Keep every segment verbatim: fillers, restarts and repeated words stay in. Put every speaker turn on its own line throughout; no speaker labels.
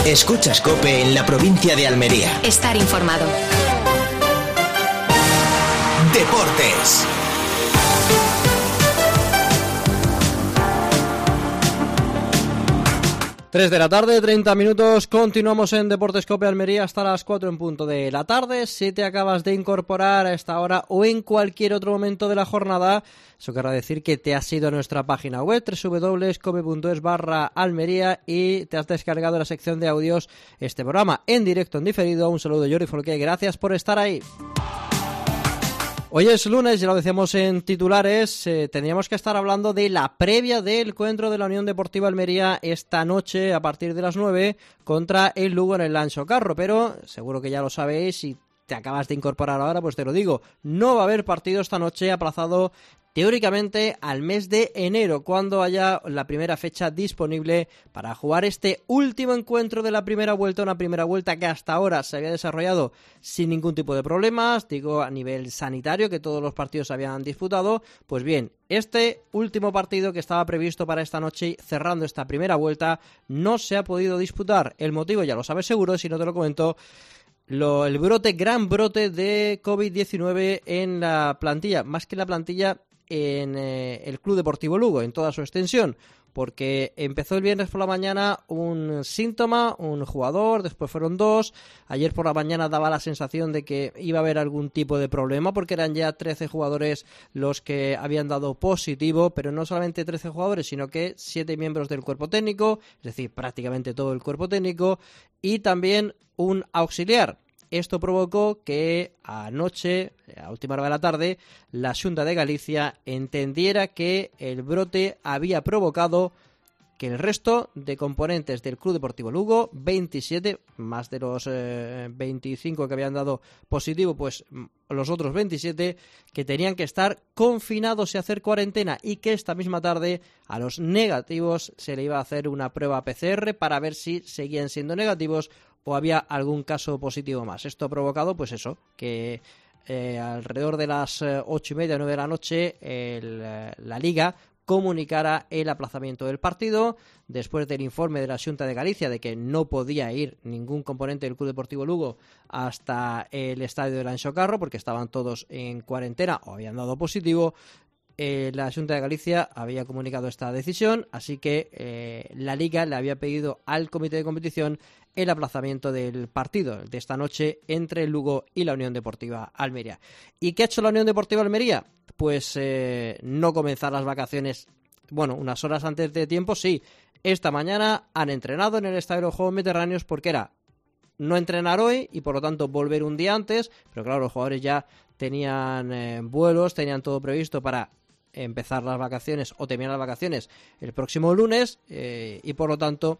Escuchas COPE en la provincia de Almería.
Estar informado.
Deportes.
tres de la tarde, treinta minutos, continuamos en Deportes COPE Almería hasta las cuatro en punto de la tarde. Si te acabas de incorporar a esta hora o en cualquier otro momento de la jornada, eso querrá decir que te has ido a nuestra página web doble u doble u doble u punto cope punto es barra Almería y te has descargado la sección de audios este programa en directo, en diferido. Un saludo, Jordi Folqué, gracias por estar ahí. Hoy es lunes, ya lo decíamos en titulares, eh, tendríamos que estar hablando de la previa del encuentro de la Unión Deportiva Almería esta noche a partir de las nueve contra el Lugo en el Anxo Carro, pero seguro que ya lo sabéis y te acabas de incorporar ahora, pues te lo digo, no va a haber partido esta noche, aplazado teóricamente al mes de enero, cuando haya la primera fecha disponible para jugar este último encuentro de la primera vuelta, una primera vuelta que hasta ahora se había desarrollado sin ningún tipo de problemas, digo a nivel sanitario, que todos los partidos se habían disputado. Pues bien, este último partido que estaba previsto para esta noche, cerrando esta primera vuelta, no se ha podido disputar. El motivo ya lo sabes seguro, si no te lo comento. Lo, el brote, gran brote de covid diecinueve en la plantilla, más que en la plantilla, en eh, el Club Deportivo Lugo, en toda su extensión, porque empezó el viernes por la mañana un síntoma, un jugador, después fueron dos, ayer por la mañana daba la sensación de que iba a haber algún tipo de problema, porque eran ya trece jugadores los que habían dado positivo, pero no solamente trece jugadores, sino que siete miembros del cuerpo técnico, es decir, prácticamente todo el cuerpo técnico, y también un auxiliar. Esto provocó que anoche, a última hora de la tarde, la Xunta de Galicia entendiera que el brote había provocado que el resto de componentes del Club Deportivo Lugo, veintisiete, más de los eh, veinticinco que habían dado positivo, pues los otros veintisiete, que tenían que estar confinados y hacer cuarentena, y que esta misma tarde a los negativos se le iba a hacer una prueba P C R para ver si seguían siendo negativos o había algún caso positivo más. Esto ha provocado, pues eso, que eh, alrededor de las eh, ocho y media, nueve de la noche, el, eh, la Liga comunicara el aplazamiento del partido, después del informe de la Xunta de Galicia de que no podía ir ningún componente del Club Deportivo Lugo hasta el estadio del Anxo Carro, porque estaban todos en cuarentena o habían dado positivo. Eh, la Xunta de Galicia había comunicado esta decisión, así que eh, la Liga le había pedido al comité de competición el aplazamiento del partido de esta noche entre el Lugo y la Unión Deportiva Almería. ¿Y qué ha hecho la Unión Deportiva Almería? Pues eh, no comenzar las vacaciones, bueno, unas horas antes de tiempo, sí. Esta mañana han entrenado en el Estadio de los Juegos Mediterráneos, porque era no entrenar hoy y por lo tanto volver un día antes, pero claro, los jugadores ya tenían eh, vuelos, tenían todo previsto para empezar las vacaciones o terminar las vacaciones el próximo lunes, eh, y por lo tanto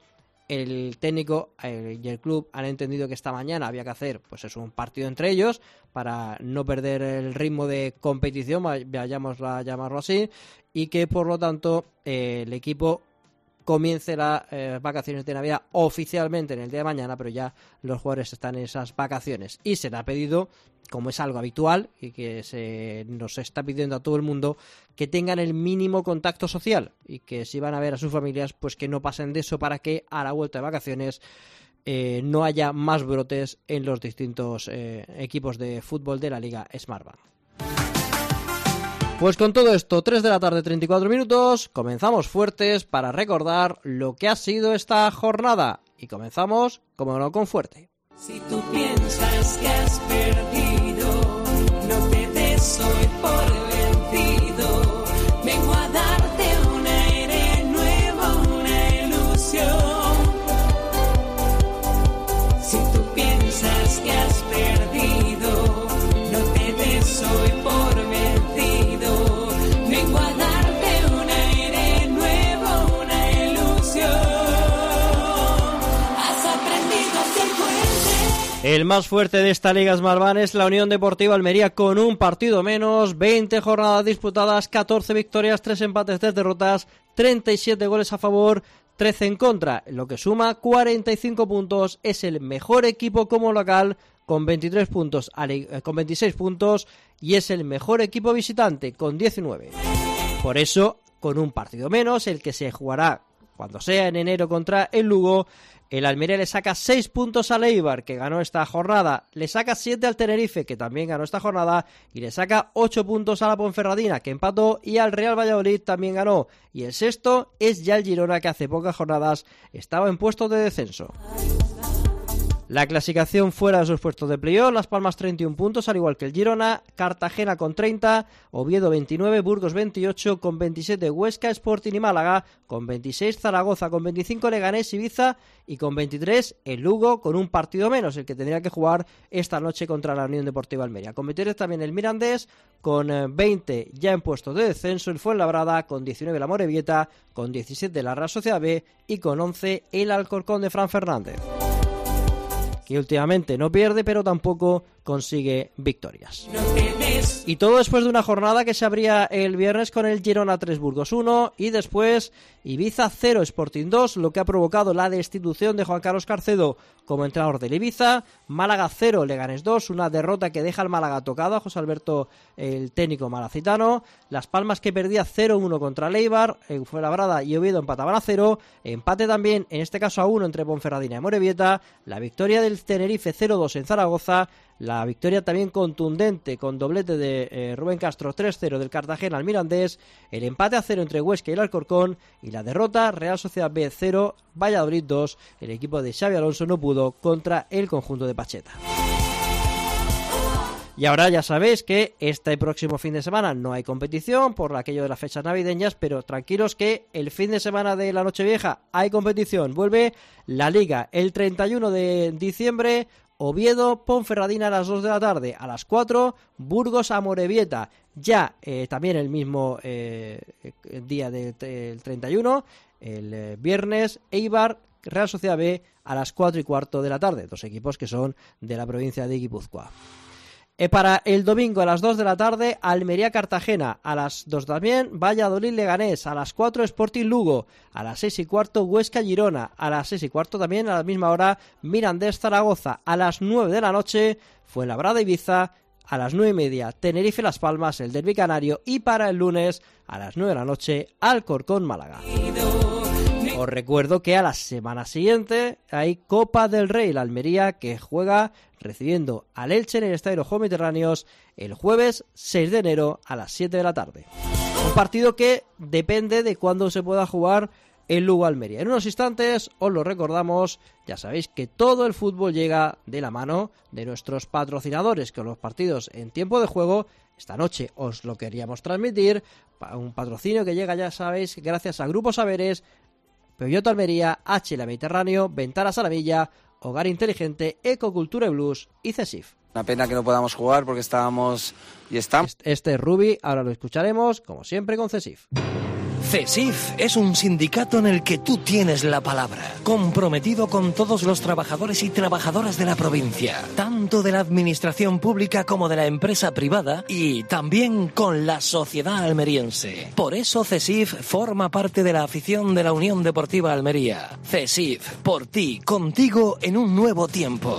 el técnico eh, y el club han entendido que esta mañana había que hacer, pues eso, un partido entre ellos para no perder el ritmo de competición, vayamos a llamarlo así, y que por lo tanto eh, el equipo comience las eh, vacaciones de Navidad oficialmente en el día de mañana, pero ya los jugadores están en esas vacaciones, y se le ha pedido, como es algo habitual y que se nos está pidiendo a todo el mundo, que tengan el mínimo contacto social y que si van a ver a sus familias, pues que no pasen de eso, para que a la vuelta de vacaciones eh, no haya más brotes en los distintos eh, equipos de fútbol de la Liga Smartbank. Pues con todo esto, tres de la tarde, treinta y cuatro minutos, comenzamos fuertes para recordar lo que ha sido esta jornada. Y comenzamos, como no, con fuerte.
Si tú piensas que has perdido, no te des hoy por vencido. Vengo a darte un aire nuevo, una ilusión. Si tú piensas que has perdido, no te des hoy por vencido. Vengo a darte un aire nuevo, una ilusión. Has aprendido a ser fuerte.
El más fuerte de esta Liga Smartbank es la Unión Deportiva Almería, con un partido menos, veinte jornadas disputadas, catorce victorias, tres empates, tres derrotas, treinta y siete goles a favor, trece en contra, lo que suma cuarenta y cinco puntos. Es el mejor equipo como local con veintitrés puntos, con veintiséis puntos, y es el mejor equipo visitante con diecinueve. Por eso, con un partido menos, el que se jugará cuando sea en enero contra el Lugo, El Almería le saca seis puntos al Eibar, que ganó esta jornada, le saca siete al Tenerife, que también ganó esta jornada, y le saca ocho puntos a la Ponferradina, que empató, y al Real Valladolid también ganó. Y el sexto es ya el Girona, que hace pocas jornadas estaba en puestos de descenso. La clasificación fuera de sus puestos de playoff: Las Palmas treinta y un puntos, al igual que el Girona, Cartagena con treinta, Oviedo veintinueve, Burgos veintiocho, con veintisiete Huesca, Sporting y Málaga, con veintiséis Zaragoza, con veinticinco Leganés, Ibiza y con veintitrés el Lugo, con un partido menos, el que tendría que jugar esta noche contra la Unión Deportiva Almería. Con veintitrés también el Mirandés, con veinte ya en puestos de descenso el Fuenlabrada, con diecinueve la Amorebieta, con diecisiete la Real Sociedad B y con once el Alcorcón de Fran Fernández, que últimamente no pierde, pero tampoco consigue victorias. Y todo después de una jornada que se abría el viernes con el Girona tres, Burgos uno, y después Ibiza cero, Sporting dos, lo que ha provocado la destitución de Juan Carlos Carcedo como entrenador del Ibiza. Málaga cero, Leganés dos, una derrota que deja al Málaga tocado a José Alberto, el técnico malacitano. Las Palmas, que perdía cero uno contra el Eibar, Fuenlabrada y Oviedo empataban a cero, empate también, en este caso a uno, entre Ponferradina y Amorebieta. La victoria del Tenerife cero dos en Zaragoza, la victoria también contundente con doblete de eh, Rubén Castro tres cero del Cartagena al Mirandés, el empate a cero entre Huesca y el Alcorcón, y la derrota Real Sociedad B cero, Valladolid dos, el equipo de Xabi Alonso no pudo contra el conjunto de Pacheta. Y ahora ya sabéis que este próximo fin de semana no hay competición por aquello de las fechas navideñas, pero tranquilos que el fin de semana de la Nochevieja hay competición. Vuelve la Liga el treinta y uno de diciembre, Oviedo, Ponferradina a las dos de la tarde, a las cuatro, Burgos, Amorebieta, ya eh, también el mismo eh, día del de, treinta y uno, el eh, viernes, Eibar, Real Sociedad B a las cuatro y cuarto de la tarde, dos equipos que son de la provincia de Guipúzcoa. Eh, para el domingo a las dos de la tarde, Almería-Cartagena, a las dos también, Valladolid-Leganés, a las cuatro, Sporting-Lugo, a las seis y cuarto, Huesca-Girona, a las seis y cuarto también, a la misma hora, Mirandés-Zaragoza, a las nueve de la noche, Fuenlabrada-Ibiza, a las nueve y media, Tenerife-Las Palmas, el derbi canario, y para el lunes, a las nueve de la noche, Alcorcón-Málaga. Os recuerdo que a la semana siguiente hay Copa del Rey, la Almería, que juega recibiendo al Elche en el Estadio Juegos Mediterráneos el jueves seis de enero a las siete de la tarde. Un partido que depende de cuándo se pueda jugar el Lugo-Almería. En unos instantes os lo recordamos, ya sabéis que todo el fútbol llega de la mano de nuestros patrocinadores, que los partidos en tiempo de juego, esta noche os lo queríamos transmitir, un patrocinio que llega, ya sabéis, gracias a Grupo Saberes, Peugeot Almería, H L A Mediterráneo, Ventanas a la Villa, Hogar Inteligente, Ecocultura y Blues y CESIF.
Una pena que no podamos jugar porque estábamos y estamos.
Este es Rubi, ahora lo escucharemos, como siempre, con CESIF.
CESIF es un sindicato en el que tú tienes la palabra, comprometido con todos los trabajadores y trabajadoras de la provincia, tanto de la administración pública como de la empresa privada, y también con la sociedad almeriense. Por eso CESIF forma parte de la afición de la Unión Deportiva Almería. CESIF, por ti, contigo en un nuevo tiempo.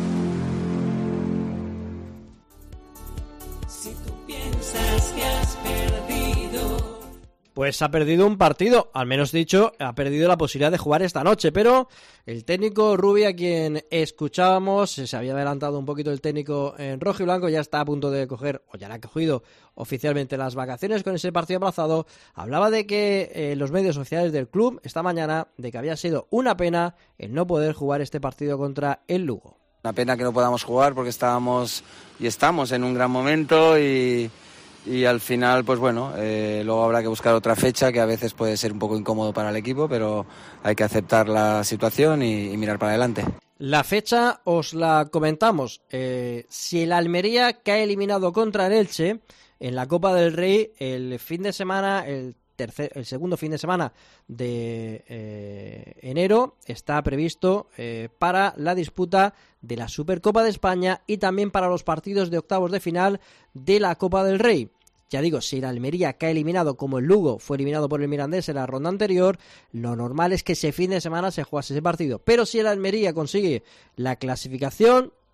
Si tú piensas que has perdido,
pues ha perdido un partido, al menos dicho, ha perdido la posibilidad de jugar esta noche, pero el técnico Rubi, a quien escuchábamos, se había adelantado un poquito el técnico en rojo y blanco, ya está a punto de coger, o ya le ha cogido oficialmente las vacaciones con ese partido aplazado. Hablaba de que eh, los medios oficiales del club esta mañana, de que había sido una pena el no poder jugar este partido contra el Lugo.
Una pena que no podamos jugar porque estábamos y estamos en un gran momento y... Y al final, pues bueno, eh, luego habrá que buscar otra fecha que a veces puede ser un poco incómodo para el equipo, pero hay que aceptar la situación y, y mirar para adelante.
La fecha os la comentamos. Eh, si el Almería que ha eliminado contra el Elche en la Copa del Rey el fin de semana, el tercer, el segundo fin de semana de eh, enero, está previsto eh, para la disputa de la Supercopa de España y también para los partidos de octavos de final de la Copa del Rey. Ya digo, si el Almería que ha eliminado, como el Lugo fue eliminado por el Mirandés en la ronda anterior, lo normal es que ese fin de semana se jugase ese partido. Pero si el Almería consigue la clasificación,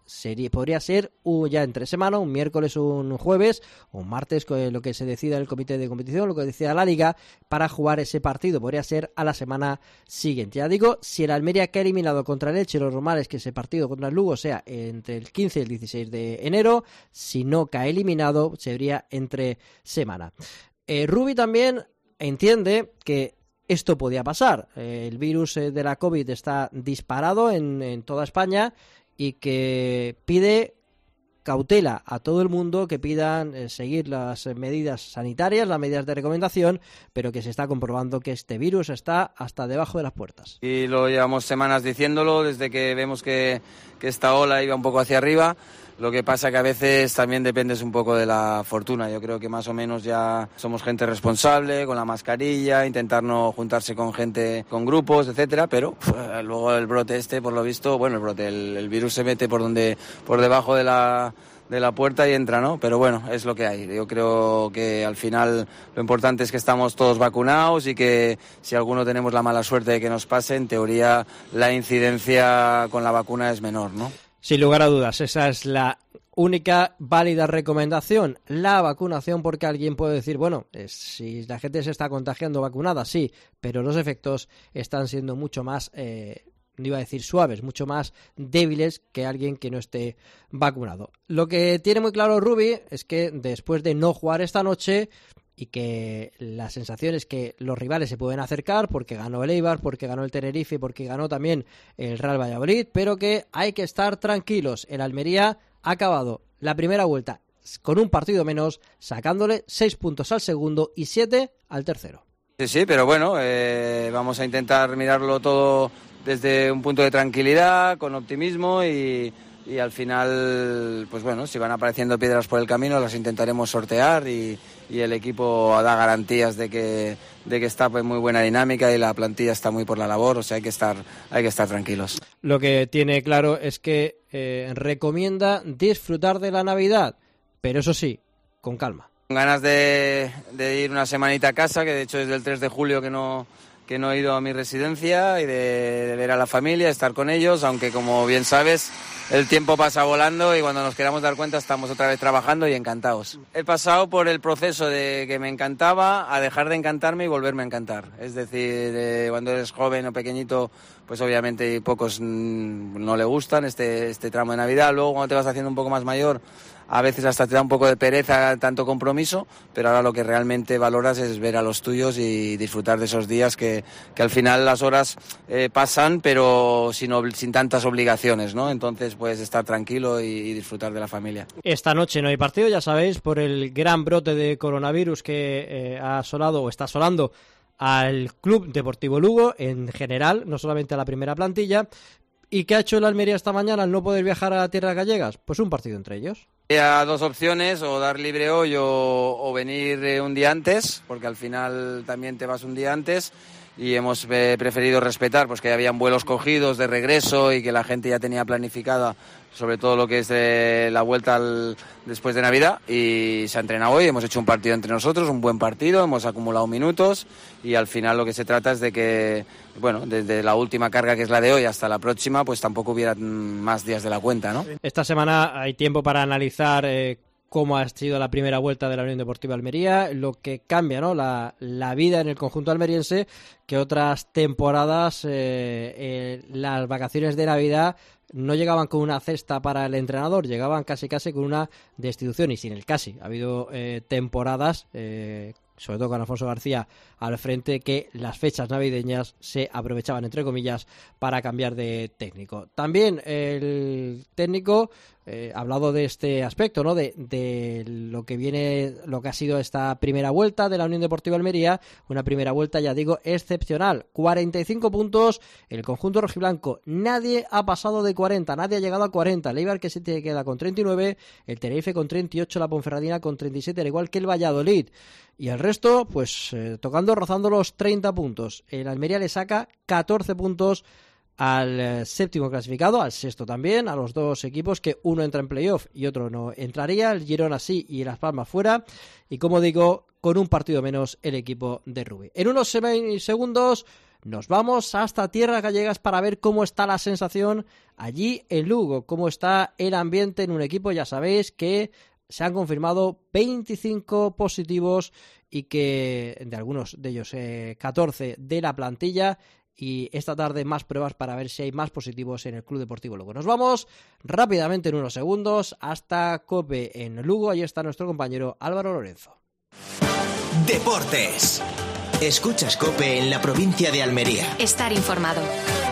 sería, podría ser uh, ya entre semana, un miércoles o un jueves, o un martes, lo que se decida el comité de competición, lo que decida la Liga, para jugar ese partido. Podría ser a la semana siguiente. Ya digo, si el Almería queda eliminado contra el Elche, lo normal es que ese partido contra el Lugo sea entre el quince y el dieciséis de enero. Si no cae eliminado, sería entre semana. Eh, Rubi también entiende que esto podía pasar. Eh, el virus eh, de la COVID está disparado en, en toda España y que pide cautela a todo el mundo, que pidan eh, seguir las medidas sanitarias, las medidas de recomendación, pero que se está comprobando que este virus está hasta debajo de las puertas.
Y lo llevamos semanas diciéndolo desde que vemos que, que esta ola iba un poco hacia arriba. Lo que pasa que a veces también dependes un poco de la fortuna. Yo creo que más o menos ya somos gente responsable, con la mascarilla, intentar no juntarse con gente, con grupos, etcétera, pero pff, luego el brote este, por lo visto, bueno, el brote, el, el virus se mete por donde, por debajo de la de la puerta y entra, ¿no? Pero bueno, es lo que hay. Yo creo que al final lo importante es que estamos todos vacunados y que si alguno tenemos la mala suerte de que nos pase, en teoría la incidencia con la vacuna es menor, ¿no?
Sin lugar a dudas, esa es la única válida recomendación, la vacunación, porque alguien puede decir, bueno, eh, si la gente se está contagiando vacunada, sí, pero los efectos están siendo mucho más, eh, no iba a decir suaves, mucho más débiles que alguien que no esté vacunado. Lo que tiene muy claro Rubi es que después de no jugar esta noche, y que la sensación es que los rivales se pueden acercar porque ganó el Eibar, porque ganó el Tenerife, porque ganó también el Real Valladolid, pero que hay que estar tranquilos. El Almería ha acabado la primera vuelta con un partido menos, sacándole seis puntos al segundo y siete al tercero.
Sí, sí, pero bueno, eh, vamos a intentar mirarlo todo desde un punto de tranquilidad, con optimismo y... y al final, pues bueno, si van apareciendo piedras por el camino las intentaremos sortear y, y el equipo da garantías de que, de que está en muy buena dinámica y la plantilla está muy por la labor, o sea hay que estar, hay que estar tranquilos.
Lo que tiene claro es que eh, recomienda disfrutar de la Navidad, pero eso sí, con calma.
Con ganas de, de ir una semanita a casa, que de hecho desde el tres de julio que no... que no he ido a mi residencia y de, de ver a la familia, estar con ellos, aunque como bien sabes, el tiempo pasa volando y cuando nos queramos dar cuenta estamos otra vez trabajando y encantados. He pasado por el proceso de que me encantaba a dejar de encantarme y volverme a encantar. Es decir, eh, cuando eres joven o pequeñito, pues obviamente pocos mmm, no le gustan este, este tramo de Navidad. Luego cuando te vas haciendo un poco más mayor, a veces hasta te da un poco de pereza tanto compromiso, pero ahora lo que realmente valoras es ver a los tuyos y disfrutar de esos días que, que al final las horas eh, pasan, pero sin, sin tantas obligaciones, ¿no? Entonces, pues estar tranquilo y, y disfrutar de la familia.
Esta noche no hay partido, ya sabéis, por el gran brote de coronavirus que eh, ha asolado o está asolando al Club Deportivo Lugo en general, no solamente a la primera plantilla. ¿Y qué ha hecho el Almería esta mañana al no poder viajar a tierras gallegas? Pues un partido entre ellos.
Había dos opciones, o dar libre hoy o, o venir eh, un día antes, porque al final también te vas un día antes y hemos eh, preferido respetar pues que habían vuelos cogidos de regreso y que la gente ya tenía planificada sobre todo lo que es eh, la vuelta al, después de Navidad, y se ha entrenado hoy, hemos hecho un partido entre nosotros, un buen partido, hemos acumulado minutos y al final lo que se trata es de que, bueno, desde la última carga que es la de hoy hasta la próxima, pues tampoco hubiera más días de la cuenta, ¿no?
Esta semana hay tiempo para analizar eh, cómo ha sido la primera vuelta de la Unión Deportiva Almería, lo que cambia, ¿no? La, la vida en el conjunto almeriense, que otras temporadas, eh, eh, las vacaciones de Navidad no llegaban con una cesta para el entrenador, llegaban casi casi con una destitución, y sin el casi. Ha habido eh, temporadas, eh, sobre todo con Alfonso García al frente, que las fechas navideñas se aprovechaban, entre comillas, para cambiar de técnico. También el técnico eh, ha hablado de este aspecto, ¿no? De, de lo que viene, lo que ha sido esta primera vuelta de la Unión Deportiva Almería, una primera vuelta, ya digo, excepcional. cuarenta y cinco puntos, el conjunto rojiblanco, nadie ha pasado de cuarenta, nadie ha llegado a cuarenta. El Eibar que se te queda con treinta y nueve, el Tenerife con treinta y ocho, la Ponferradina con treinta y siete, al igual que el Valladolid. Y el resto, pues eh, tocando, rozando los treinta puntos. El Almería le saca catorce puntos al eh, séptimo clasificado, al sexto también, a los dos equipos que uno entra en playoff y otro no entraría, el Girona sí y Las Palmas fuera, y como digo, con un partido menos el equipo de Rubi. En unos segundos nos vamos hasta tierras gallegas para ver cómo está la sensación allí en Lugo, cómo está el ambiente en un equipo. Ya sabéis que se han confirmado veinticinco positivos y que de algunos de ellos eh, catorce de la plantilla. Y esta tarde más pruebas para ver si hay más positivos en el Club Deportivo Lugo. Nos vamos rápidamente en unos segundos hasta COPE en Lugo. Ahí está nuestro compañero Álvaro Lorenzo.
Deportes. Escuchas COPE en la provincia de Almería.
Estar informado.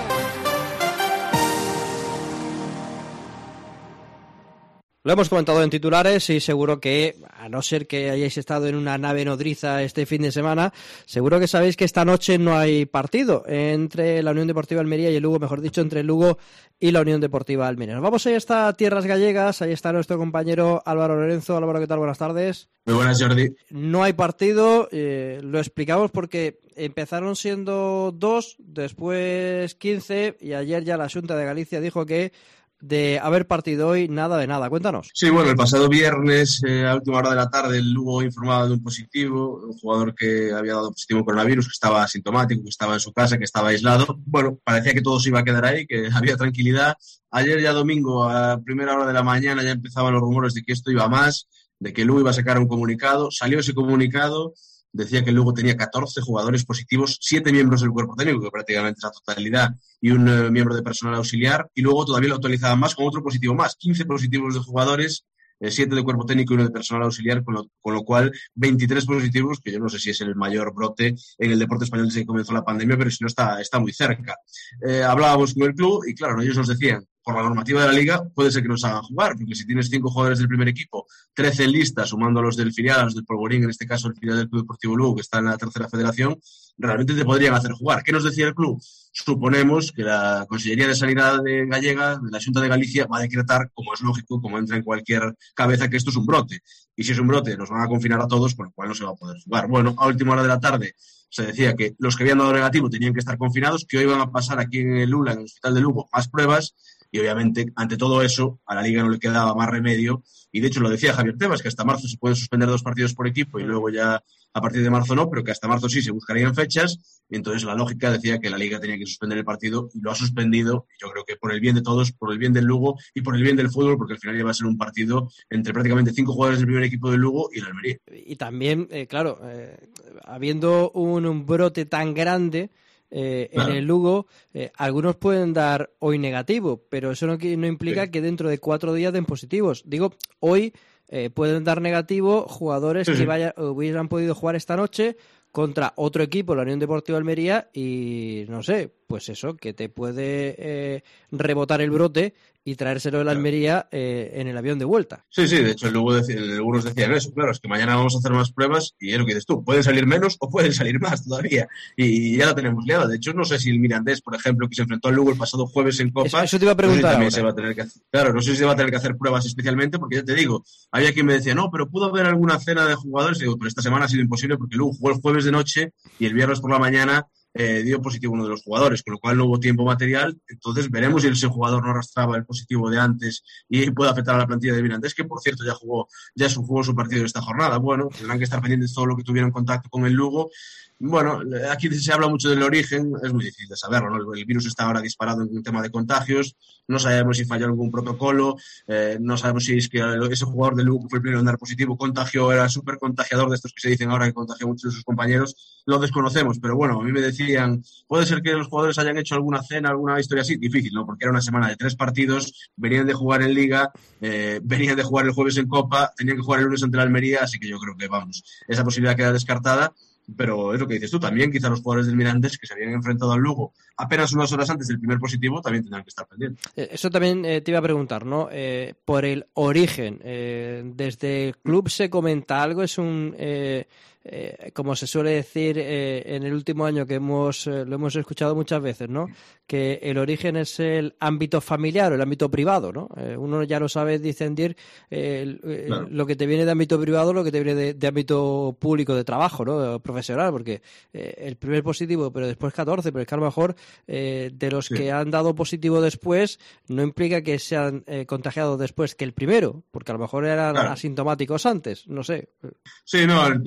Lo hemos comentado en titulares y seguro que, a no ser que hayáis estado en una nave nodriza este fin de semana, seguro que sabéis que esta noche no hay partido entre la Unión Deportiva Almería y el Lugo, mejor dicho, entre el Lugo y la Unión Deportiva Almería. Nos vamos ahí hasta tierras gallegas, ahí está nuestro compañero Álvaro Lorenzo. Álvaro, ¿qué tal? Buenas tardes.
Muy buenas, Jordi.
No hay partido, eh, lo explicamos porque empezaron siendo dos, después quince y ayer ya la Xunta de Galicia dijo que de haber partido hoy, nada de nada. Cuéntanos.
Sí, bueno, el pasado viernes, eh, a última hora de la tarde, el Lugo informaba de un positivo, un jugador que había dado positivo en coronavirus, que estaba asintomático, que estaba en su casa, que estaba aislado. Bueno, parecía que todo se iba a quedar ahí, que había tranquilidad. Ayer ya domingo, a primera hora de la mañana, ya empezaban los rumores de que esto iba a más, de que el Lugo iba a sacar un comunicado. Salió ese comunicado. Decía que el Lugo tenía catorce jugadores positivos, siete miembros del cuerpo técnico, que prácticamente es la totalidad, y un uh, miembro de personal auxiliar, y luego todavía lo actualizaban más con otro positivo más, quince positivos de jugadores, eh, siete de cuerpo técnico y uno de personal auxiliar, con lo, con lo cual veintitrés positivos, que yo no sé si es el mayor brote en el deporte español desde que comenzó la pandemia, pero si no está, está muy cerca. Eh, hablábamos con el club y claro, ellos nos decían, por la normativa de la Liga, puede ser que nos hagan jugar, porque si tienes cinco jugadores del primer equipo, trece en lista, sumando a los del filial, a los del Polvorín, en este caso el filial del Club Deportivo Lugo, que está en la tercera federación, realmente te podrían hacer jugar. ¿Qué nos decía el club? Suponemos que la Consellería de Sanidad de Gallega, de la Xunta de Galicia, va a decretar, como es lógico, como entra en cualquier cabeza, que esto es un brote. Y si es un brote, nos van a confinar a todos, con lo cual no se va a poder jugar. Bueno, a última hora de la tarde se decía que los que habían dado negativo tenían que estar confinados, que hoy van a pasar aquí en el Lula, en el Hospital de Lugo, más pruebas. Y obviamente, ante todo eso, a la Liga no le quedaba más remedio. Y de hecho lo decía Javier Tebas, que hasta marzo se pueden suspender dos partidos por equipo y luego ya a partir de marzo no, pero que hasta marzo sí se buscarían fechas. Y entonces la lógica decía que la Liga tenía que suspender el partido y lo ha suspendido. Y yo creo que por el bien de todos, por el bien del Lugo y por el bien del fútbol, porque al final ya va a ser un partido entre prácticamente cinco jugadores del primer equipo del Lugo y el Almería.
Y también, eh, claro, eh, habiendo un, un brote tan grande Eh, claro. En el Lugo, eh, algunos pueden dar hoy negativo, pero eso no, no implica sí. que dentro de cuatro días den positivos. Digo, hoy eh, pueden dar negativo jugadores sí, que vaya, hubieran podido jugar esta noche contra otro equipo, la Unión Deportiva Almería, y no sé, pues eso, que te puede eh, rebotar el brote y traérselo de la Almería eh, en el avión de vuelta.
Sí, sí, de hecho luego algunos decían eso, claro, es que mañana vamos a hacer más pruebas y es lo que dices tú, pueden salir menos o pueden salir más todavía y ya la tenemos liada. De hecho, no sé si el Mirandés, por ejemplo, que se enfrentó al Lugo el pasado jueves en Copa,
eso, eso te iba a preguntar,
no sé si también se va a tener que hacer, claro, no sé si se va a tener que hacer pruebas especialmente, porque ya te digo, había quien me decía, no, pero pudo haber alguna cena de jugadores, y digo, pero esta semana ha sido imposible porque Lugo jugó el jueves de noche y el viernes por la mañana Eh, dio positivo uno de los jugadores, con lo cual no hubo tiempo material. Entonces veremos si ese jugador no arrastraba el positivo de antes y puede afectar a la plantilla de Mirandés, que por cierto ya jugó ya jugó su partido de esta jornada. Bueno, tendrán que estar pendientes de todo lo que tuvieron contacto con el Lugo. Bueno, aquí se habla mucho del origen, es muy difícil de saberlo, ¿no? El virus está ahora disparado en un tema de contagios, no sabemos si falló algún protocolo, eh, no sabemos si es que ese jugador del Lugo que fue el primero en dar positivo contagió, era súper contagiador de estos que se dicen ahora que contagió a muchos de sus compañeros, lo desconocemos, pero bueno, a mí me decían, puede ser que los jugadores hayan hecho alguna cena, alguna historia así, difícil, ¿no? Porque era una semana de tres partidos, venían de jugar en Liga, eh, venían de jugar el jueves en Copa, tenían que jugar el lunes ante la Almería, así que yo creo que, vamos, esa posibilidad queda descartada. Pero es lo que dices tú, también quizá los jugadores del Mirandés que se habían enfrentado al Lugo apenas unas horas antes del primer positivo también tendrán que estar pendientes.
Eso también eh, te iba a preguntar, ¿no? Eh, por el origen, eh, desde el club se comenta algo, es un... Eh, eh, como se suele decir eh, en el último año que hemos eh, lo hemos escuchado muchas veces, ¿no? Que el origen es el ámbito familiar o el ámbito privado, ¿no? Eh, uno ya no sabe discernir eh, eh, claro. lo que te viene de ámbito privado, lo que te viene de, de ámbito público de trabajo, ¿no? Profesional, porque eh, el primer positivo, pero después catorce, pero es que a lo mejor eh, de los sí. que han dado positivo después no implica que se han eh, contagiado después que el primero, porque a lo mejor eran claro. asintomáticos antes, no sé.
Sí, no, el, el club en principio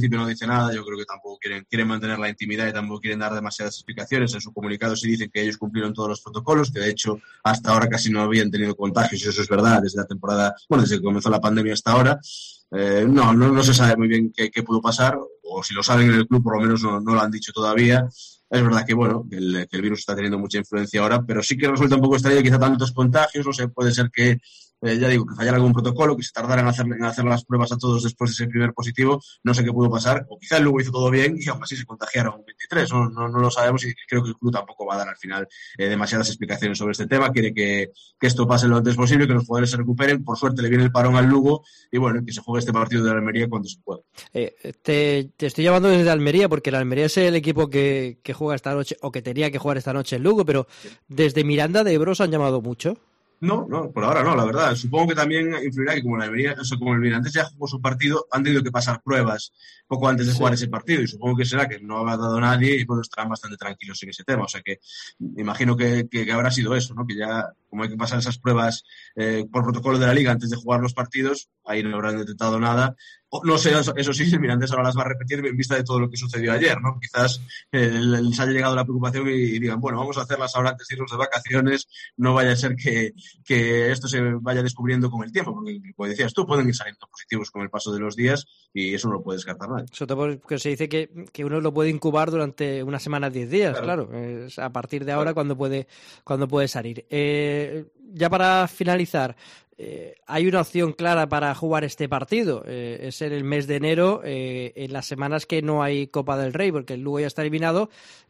principio no dice nada, yo creo que tampoco quieren, quieren mantener la intimidad y tampoco quieren dar demasiadas explicaciones. En su comunicado sí dicen que ellos cumplieron todos los protocolos, que de hecho hasta ahora casi no habían tenido contagios, y eso es verdad, desde la temporada, bueno, desde que comenzó la pandemia hasta ahora. Eh, no, no, no se sabe muy bien qué, qué pudo pasar, o si lo saben en el club por lo menos no, no lo han dicho todavía. Es verdad que, bueno, que el, que el virus está teniendo mucha influencia ahora, pero sí que resulta un poco extraño quizá tantos contagios, no sé, puede ser que, eh, ya digo, que fallara algún protocolo, que se tardara en hacer, en hacer las pruebas a todos después de ese primer positivo, no sé qué pudo pasar, o quizá el Lugo hizo todo bien y aún así se contagiaron veintitrés, no, no, no lo sabemos, y creo que el club tampoco va a dar al final eh, demasiadas explicaciones sobre este tema, quiere que, que esto pase lo antes posible, que los jugadores se recuperen, por suerte le viene el parón al Lugo, y bueno, que se juegue este partido de la Almería cuando se pueda.
Eh, te, te estoy llamando desde Almería, porque la Almería es el equipo que, que juega esta noche, o que tenía que jugar esta noche en Lugo, pero desde Miranda de Ebro os han llamado mucho.
No, no, por ahora no, la verdad. Supongo que también influirá que como la Almería, o sea, como el Mirandés ya jugó su partido, han tenido que pasar pruebas poco antes de sí. jugar ese partido, y supongo que será que no ha dado nadie y bueno, estarán bastante tranquilos en ese tema. O sea que imagino que, que, que habrá sido eso, ¿no? Que ya, como hay que pasar esas pruebas eh, por protocolo de la Liga antes de jugar los partidos, ahí no habrán detectado nada. No sé, eso, eso sí, el Mirandés ahora las va a repetir en vista de todo lo que sucedió ayer, ¿no? Quizás eh, les haya llegado la preocupación y, y digan, bueno, vamos a hacerlas ahora antes de irnos de vacaciones, no vaya a ser que, que esto se vaya descubriendo con el tiempo, porque, como decías tú, pueden ir saliendo positivos con el paso de los días y eso no lo puede descartar nadie.
Sobre todo porque se dice que, que uno lo puede incubar durante una semana, diez días, claro. claro. Es a partir de ahora claro. cuando puede cuando puede salir. Eh, ya para finalizar, Eh, hay una opción clara para jugar este partido, eh, es en el mes de enero, eh, en las semanas que no hay Copa del Rey, porque el Lugo ya está eliminado,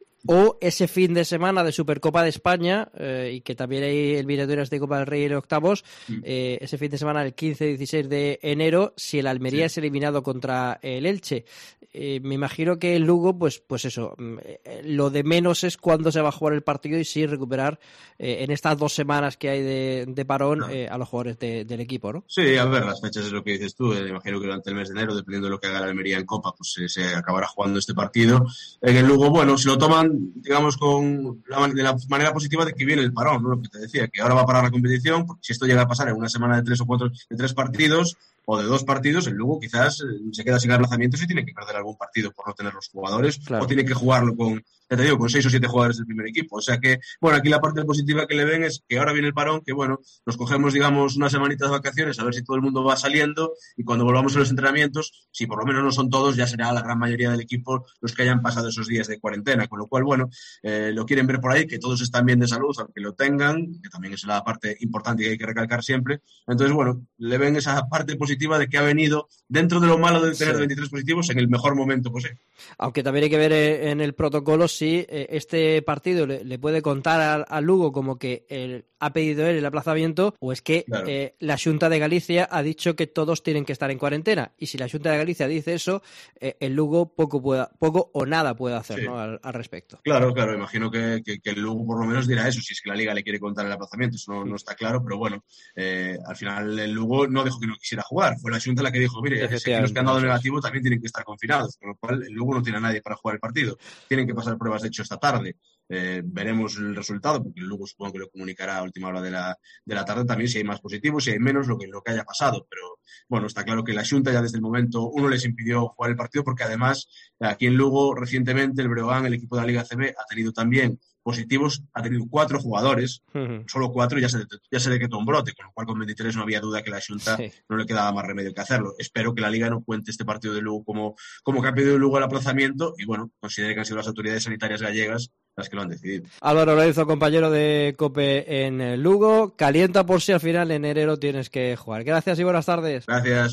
o ese fin de semana de Supercopa de España, eh, y que también hay eliminatorias de Copa del Rey en octavos, eh, ese fin de semana el quince dieciséis de enero, si el Almería sí. es eliminado contra el Elche. Eh, me imagino que el Lugo, pues, pues eso, eh, lo de menos es cuándo se va a jugar el partido y sí recuperar eh, en estas dos semanas que hay de, de parón no. eh, a los jugadores de, del equipo, ¿no?
Sí, a ver, las fechas es lo que dices tú. Eh, imagino que durante el mes de enero, dependiendo de lo que haga la Almería en Copa, pues eh, se acabará jugando este partido. En el Lugo, bueno, si lo toman, digamos, con la, de la manera positiva de que viene el parón, ¿no? Lo que te decía, que ahora va a parar la competición, porque si esto llega a pasar en una semana de tres o cuatro, de tres partidos, o de dos partidos, el Lugo quizás se queda sin aplazamientos y tiene que perder algún partido por no tener los jugadores, claro. o tiene que jugarlo con, ya te digo, con seis o siete jugadores del primer equipo. O sea que, bueno, aquí la parte positiva que le ven es que ahora viene el parón, que bueno, nos cogemos, digamos, una semanita de vacaciones, a ver si todo el mundo va saliendo, y cuando volvamos a los entrenamientos, si por lo menos no son todos, ya será la gran mayoría del equipo los que hayan pasado esos días de cuarentena, con lo cual, bueno, eh, lo quieren ver por ahí, que todos están bien de salud, aunque lo tengan, que también es la parte importante que hay que recalcar siempre. Entonces, bueno, le ven esa parte positiva de que ha venido, dentro de lo malo de tener sí. veintitrés positivos, en el mejor momento posible.
Aunque también hay que ver en el protocolo si este partido le, le puede contar al, al Lugo como que el, ha pedido él el aplazamiento, o es que claro. eh, la Xunta de Galicia ha dicho que todos tienen que estar en cuarentena, y si la Xunta de Galicia dice eso, eh, el Lugo poco pueda, poco o nada puede hacer sí. ¿no? al, al respecto.
Claro, claro, imagino que, que, que el Lugo por lo menos dirá eso, si es que la Liga le quiere contar el aplazamiento, eso no, no está claro, pero bueno, eh, al final el Lugo no dijo que no quisiera jugar, fue la Xunta la que dijo, mire, es que los que han dado negativo también tienen que estar confinados, con lo cual el Lugo no tiene a nadie para jugar el partido, tienen que pasar pruebas de hecho esta tarde. Eh, veremos el resultado, porque luego supongo que lo comunicará a última hora de la, de la tarde también, si hay más positivos, si hay menos, lo que, lo que haya pasado. Pero bueno, está claro que la Xunta ya desde el momento uno les impidió jugar el partido, porque además aquí en Lugo recientemente el Breogán, el equipo de la Liga C B, ha tenido también positivos, ha tenido cuatro jugadores, uh-huh. solo cuatro, y ya se, ya se decretó un brote, con lo cual con veintitrés no había duda que la Xunta sí. no le quedaba más remedio que hacerlo. Espero que la Liga no cuente este partido de Lugo como, como que ha pedido Lugo el aplazamiento, y bueno, considere que han sido las autoridades sanitarias gallegas las que lo han decidido.
Álvaro Lorenzo, compañero de COPE en Lugo, calienta por si al final en enero tienes que jugar. Gracias y buenas tardes.
Gracias.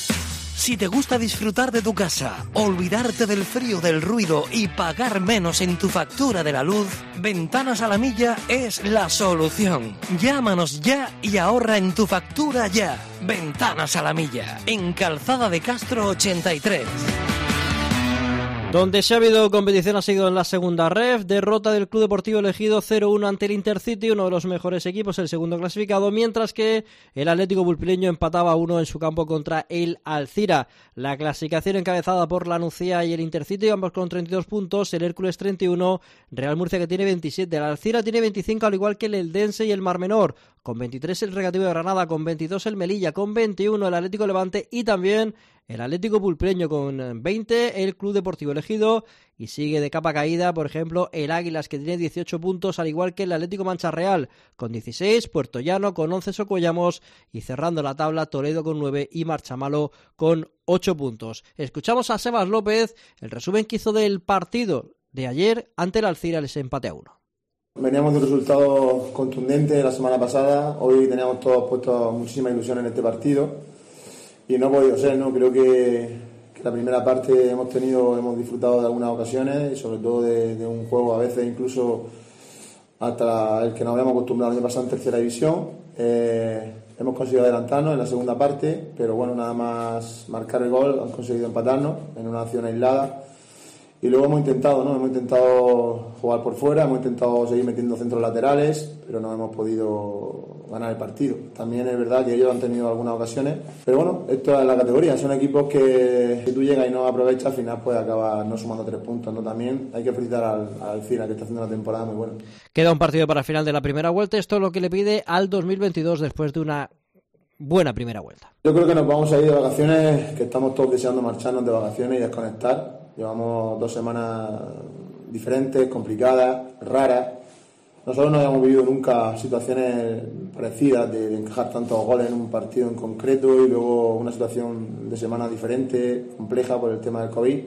Si te gusta disfrutar de tu casa, olvidarte del frío, del ruido y pagar menos en tu factura de la luz, Ventanas a la Milla es la solución. Llámanos ya y ahorra en tu factura ya. Ventanas a la Milla, en Calzada de Castro ochenta y tres.
Donde se ha habido competición ha sido en la segunda ref, derrota del Club Deportivo Elegido cero uno ante el Intercity, uno de los mejores equipos, el segundo clasificado, mientras que el Atlético Bulpileño empataba a uno en su campo contra el Alcira. La clasificación encabezada por la Nucía y el Intercity, ambos con treinta y dos puntos, el Hércules treinta y uno, Real Murcia que tiene veintisiete, el Alcira tiene veinticinco, al igual que el Eldense y el Mar Menor, con veintitrés el Recreativo de Granada, con veintidós el Melilla, con veintiuno el Atlético Levante y también el Atlético Pulpreño con veinte, el Club Deportivo El Ejido, y sigue de capa caída, por ejemplo, el Águilas, que tiene dieciocho puntos, al igual que el Atlético Mancha Real con dieciséis, Puerto Llano con once, Socuellamos, y cerrando la tabla Toledo con nueve y Marchamalo con ocho puntos. Escuchamos a Sebas López, el resumen que hizo del partido de ayer ante el Alcira, empate a uno.
Veníamos de un resultado contundente la semana pasada, hoy teníamos todos puesto muchísima ilusión en este partido y no ha podido ser, ¿no? Creo que, que la primera parte hemos tenido, hemos disfrutado de algunas ocasiones y sobre todo de, de un juego a veces incluso hasta el que nos habíamos acostumbrado el año pasado en tercera división. Eh, hemos conseguido adelantarnos en la segunda parte, pero bueno, nada más marcar el gol han conseguido empatarnos en una acción aislada. Y luego hemos intentado, ¿no? Hemos intentado jugar por fuera, hemos intentado seguir metiendo centros laterales, pero no hemos podido ganar el partido. También es verdad que ellos han tenido algunas ocasiones, pero bueno, esto es la categoría. Son equipos que si tú llegas y no aprovechas, al final pues acabas no sumando tres puntos, ¿no? También hay que felicitar al, al Alcira, que está haciendo una temporada muy buena.
Queda un partido para el final de la primera vuelta. Esto es lo que le pide al dos mil veintidós después de una buena primera vuelta.
Yo creo que nos vamos a ir de vacaciones, que estamos todos deseando marcharnos de vacaciones y desconectar. Llevamos dos semanas diferentes, complicadas, raras. Nosotros no habíamos vivido nunca situaciones parecidas de, de encajar tantos goles en un partido en concreto y luego una situación de semana diferente, compleja por el tema del COVID.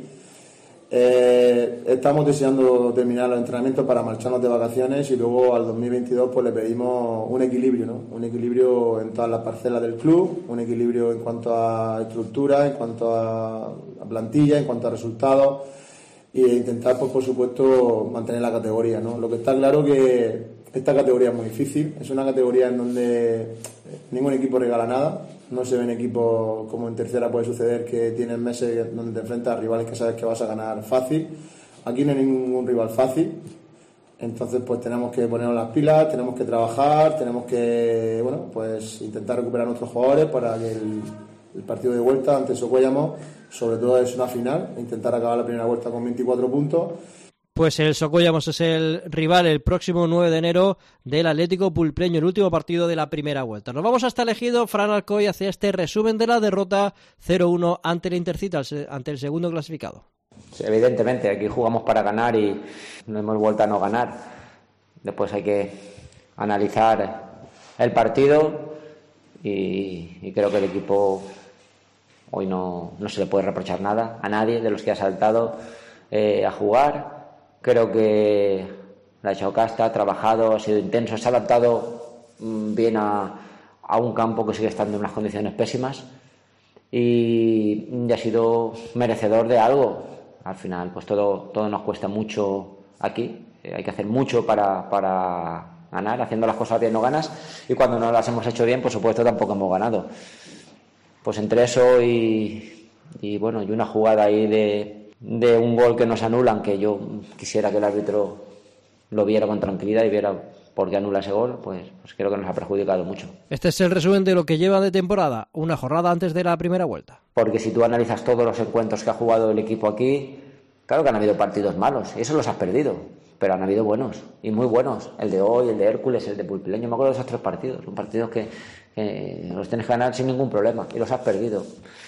Eh, estamos deseando terminar los entrenamientos para marcharnos de vacaciones y luego al dos mil veintidós pues le pedimos un equilibrio, ¿no? Un equilibrio en todas las parcelas del club, un equilibrio en cuanto a estructura, en cuanto a, a plantilla, en cuanto a resultados e intentar pues por supuesto mantener la categoría, ¿no? Lo que está claro que esta categoría es muy difícil, es una categoría en donde ningún equipo regala nada. No se ven equipos como en tercera puede suceder que tienen meses donde te enfrentas a rivales que sabes que vas a ganar fácil. Aquí no hay ningún rival fácil, entonces pues tenemos que ponernos las pilas, tenemos que trabajar, tenemos que bueno pues intentar recuperar a nuestros jugadores para que el, el partido de vuelta ante Socuellamos, sobre todo es una final, intentar acabar la primera vuelta con veinticuatro puntos.
Pues el Socuellamos es el rival el próximo nueve de enero del Atlético Pulpreño, el último partido de la primera vuelta. Nos vamos hasta el Ejido. Fran Alcoy hace este resumen de la derrota cero uno ante el Intercita, ante el segundo clasificado.
Sí, evidentemente, aquí jugamos para ganar y no hemos vuelto a no ganar. Después hay que analizar el partido y, y creo que el equipo hoy no, no se le puede reprochar nada a nadie de los que ha saltado eh, a jugar. Creo que la Chaucasta ha trabajado, ha sido intenso, se ha adaptado bien a, a un campo que sigue estando en unas condiciones pésimas y, y ha sido merecedor de algo. Al final, pues todo, todo nos cuesta mucho aquí, eh, hay que hacer mucho para, para ganar, haciendo las cosas bien no ganas y cuando no las hemos hecho bien, por supuesto, tampoco hemos ganado. Pues entre eso y, y bueno, y una jugada ahí de... de un gol que nos anulan, que yo quisiera que el árbitro lo viera con tranquilidad y viera por qué anula ese gol, pues, pues creo que nos ha perjudicado mucho.
Este es el resumen de lo que lleva de temporada, una jornada antes de la primera vuelta.
Porque si tú analizas todos los encuentros que ha jugado el equipo aquí, claro que han habido partidos malos, y eso los has perdido, pero han habido buenos, y muy buenos. El de hoy, el de Hércules, el de Pulpileño, me acuerdo de esos tres partidos, son partidos que, que los tienes que ganar sin ningún problema, y los has perdido.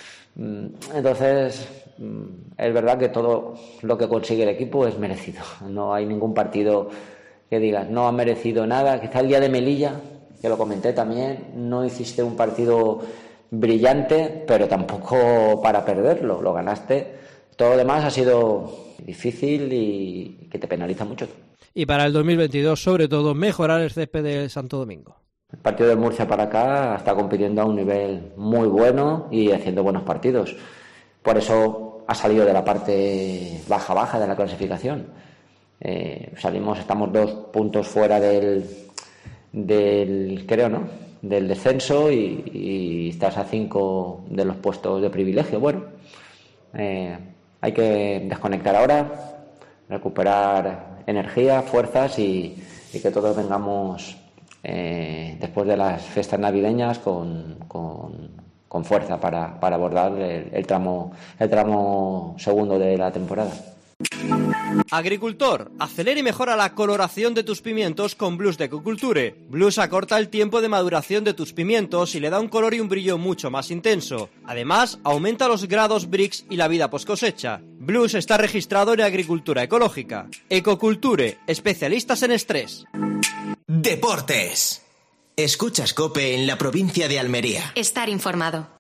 Entonces, es verdad que todo lo que consigue el equipo es merecido. No hay ningún partido que digas no ha merecido nada. Quizá el día de Melilla, que lo comenté también, no hiciste un partido brillante, pero tampoco para perderlo, lo ganaste. Todo lo demás ha sido difícil y que te penaliza mucho.
Y para el dos mil veintidós, sobre todo, mejorar el césped de Santo Domingo.
El partido de Murcia para acá está compitiendo a un nivel muy bueno y haciendo buenos partidos. Por eso ha salido de la parte baja-baja de la clasificación. Eh, salimos, estamos dos puntos fuera del, del creo, ¿no? del descenso y, y estás a cinco de los puestos de privilegio. Bueno, eh, hay que desconectar ahora, recuperar energía, fuerzas y, y que todos vengamos Eh, después de las fiestas navideñas con, con, con fuerza para, para abordar el, el tramo el tramo segundo de la temporada.
Agricultor, acelera y mejora la coloración de tus pimientos con Blues de Ecoculture. Blues acorta el tiempo de maduración de tus pimientos y le da un color y un brillo mucho más intenso. Además, aumenta los grados Brix y la vida post cosecha. Blues está registrado en Agricultura Ecológica. Ecoculture, especialistas en estrés.
Deportes. Escuchas COPE en la provincia de Almería.
Estar informado.